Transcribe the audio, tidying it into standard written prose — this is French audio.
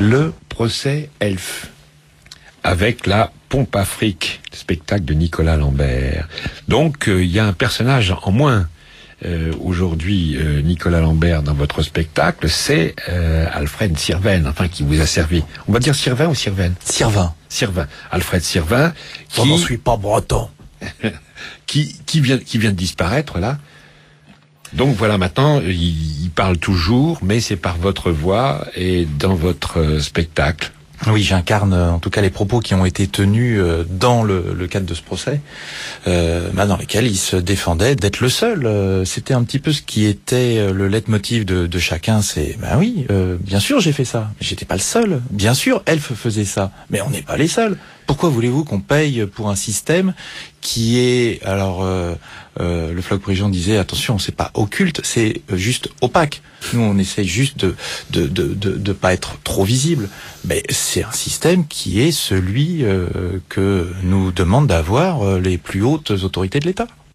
le procès Elf, avec la Pompe Afrique, le spectacle de Nicolas Lambert. Donc, il y a un personnage en moins aujourd'hui, Nicolas Lambert, dans votre spectacle, c'est Alfred Sirven, enfin, qui vous a servi. On va dire Sirven ou Sirven? Sirven. Sirven. Alfred Sirven, Je n'en suis pas breton. qui vient de disparaître, là. Donc voilà, maintenant, il parle toujours, mais c'est par votre voix et dans votre spectacle. Oui, j'incarne en tout cas les propos qui ont été tenus dans le cadre de ce procès, dans lesquels il se défendait d'être le seul. C'était un petit peu ce qui était le leitmotiv de chacun. C'est, oui, bien sûr j'ai fait ça, mais j'étais pas le seul. Bien sûr, Elf faisait ça, mais on n'est pas les seuls. Pourquoi voulez-vous qu'on paye pour un système qui est, alors, le Floc Prigent disait, attention, c'est pas occulte, c'est juste opaque. Nous, on essaye juste de pas être trop visible. Mais c'est un système qui est celui que nous demandent d'avoir les plus hautes autorités de l'État.